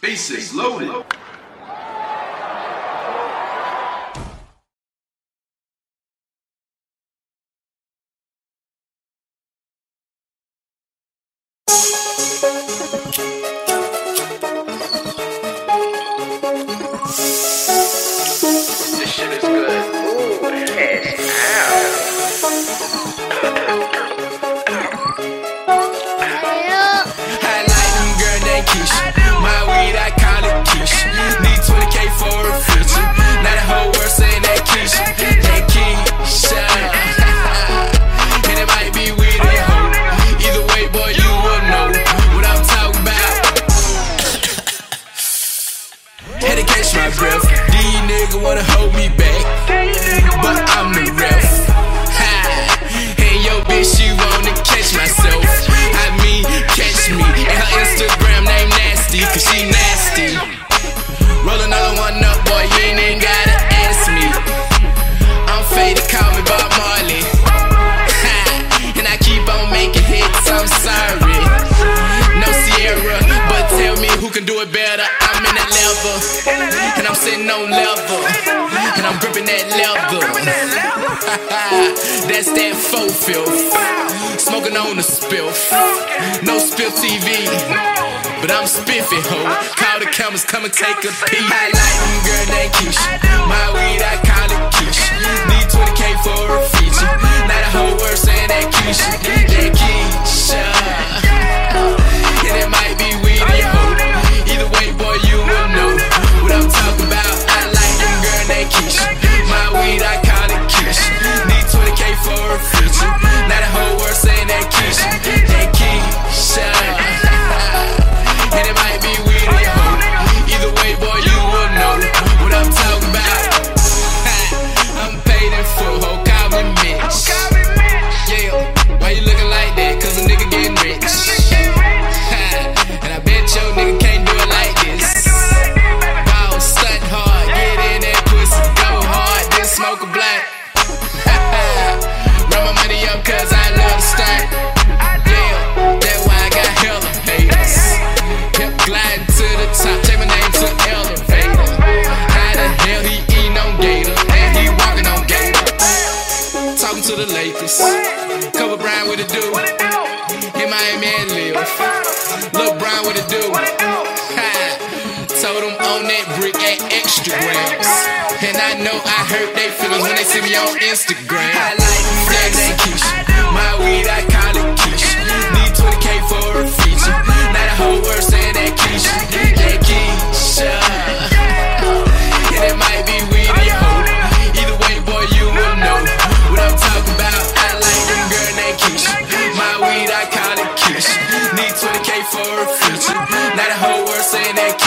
Bases loaded. This shit is good. Ooh, cash out. I like them girl named Keisha. My weed, I call it Keisha. Need 20K for a feature. Now the whole world saying that Keisha. That Keisha. And it might be weed or hoe. Either way, boy, you will know what I'm talking about. Had to catch my breath. These niggas wanna hold me back, but I'm the ref. And yo bitch, she wanna catch myself. I mean, catch me. And her Instagram name nasty, cause she nasty. Roll another one up, boy, you ain't even gotta ask me. I'm faded, call me Bob Marley. And I keep on making hits, I'm sorry. No Sierra, but tell me who can do it better. I'm in that level, and I'm sitting on level, and I'm gripping that leather. That's that faux filth, smoking on the spiff. No spill TV, but I'm spiffy, ho. Call the cameras, come and take a peek. I like them girl named Keisha. My weed, I call it Keisha. Need 20K for a feature. Now the whole world saying that Keisha. That Keisha. And it might be weed or hoe. Either way, boy, you will know what I'm talking about. I like them girl named Keisha. My weed, I call it Keisha. Need 20K for a feature. Now the whole world saying that Keisha. That Keisha. And it might be weed or hoe. Either way, boy, you will know what I'm talking about. I'm paid in full, ho, call me Mitch. Yeah, why you looking like that? Cause a nigga getting rich. And I bet your nigga can't do it like this. Ball, stunt hard, get in that pussy, go hard, then smoke a blunt. Run my money up cause I love to stunt. Yeah, that's why I got hella haters. Kept gliding to the top, take my name to elevator. How the hell he eating on Gator, and he walking on Gator. Talking to the Lakers, Kobe Bryant with a dude. In Miami and live. Lil' Brian with a dude. Told him on that brick at extra grams. And I know I hurt they feelings when they see me on Instagram. I like them girls named Keisha. My weed, I call it Keisha. Need 20K for a feature. Now the whole world saying that Keisha. That Keisha. And it might be weed or hoe. Either way, boy, you will know what I'm talking about. I like them girl named Keisha. My weed, I call it Keisha. Need 20K for a feature. Now the whole world saying that